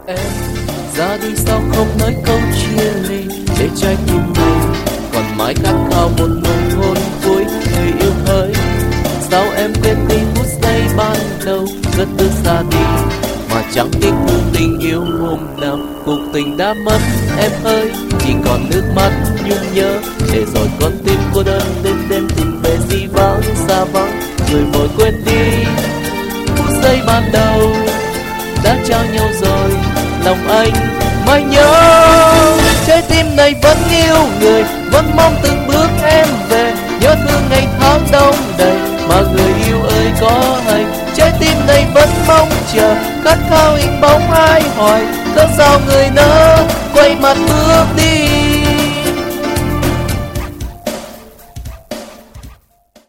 em ra đi sao không nói câu chia ly, để trái tim này còn mãi khát khao một nụ hôn cuối người yêu hỡi. Sao em quên đi phút giây ban đầu rất từ xa đi, mà chẳng tiếc thương tình yêu hôm nào cuộc tình đã mất em ơi. Chỉ còn nước mắt nhung nhớ, để rồi con tim cô đơn đêm đêm tìm về di vắng xa vắng, người vội quên đi phút giây ban đầu đã trao nhau rồi. Lòng anh mãi nhớ, trái tim này vẫn yêu người, vẫn mong từng bước em về, nhớ thương ngày tháng đông đầy mà người yêu ơi có hay. Trái tim này vẫn mong chờ, khát khao hình bóng ai hoài, cớ sao người nỡ quay mặt bước đi.